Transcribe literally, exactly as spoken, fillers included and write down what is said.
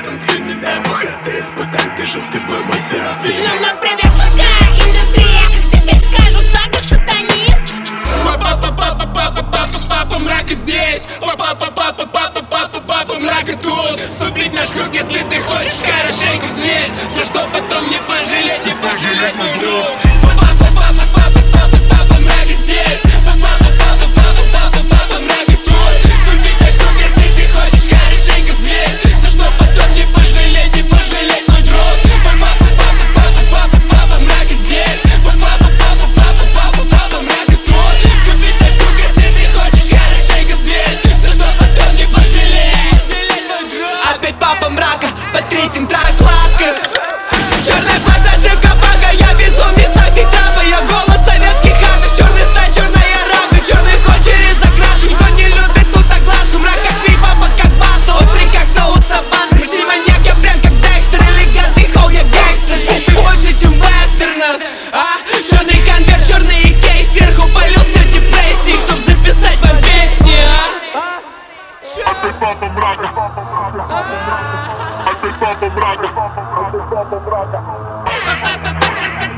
этом фильме, дай бог это испытать. Ты жил, ты был мой Серафим. Ну, ну, привет, сладкая индустрия, как тебе скажут, Сага сатанист. Папа, папа, папа, папа, папа, мрака здесь. Папа, папа, папа, папа, папа, мрака тут. Вступить в наш круг, если ты хочешь хорошенько взвесь. Все, что потом не пожалеть, не пожалеть, мой друг. Папа, папа, папа, папа, папа, мрака здесь. Папа, папа, папа, папа, папа, мрака тут. Вступить в наш круг, если ты хочешь хорошенько взвесь. Все, что потом не пожалеть, не пожалеть, мой друг. Папа, папа, папа, папа, папа, мрака здесь. Папа, папа, папа, папа, папа, мрака тут. Вступить в наш круг, если ты хочешь хорошенько взвесь. Все, что потом не пожалеть, мой друг. Опять папа мрака под третьим прокладках. Черная плащ, нашивка бага, я безумный сосед трапа. Я голод советских хатах, черный сталь, черная рага. Черный ход через оградку, никто не любит тут огласку. Мрак как ты, папа как баста, острый как соус на баста. Мышли маньяк, я прям как Декстер, элегантный хоу, я гэнгстер. Ты больше, чем в вестернах, а? Черный конверт, черный кейс, сверху полился депрессии, чтоб записать вам песни, а? Опять папа мрака. Опять папа мрака. Папа, папа, рассказывай.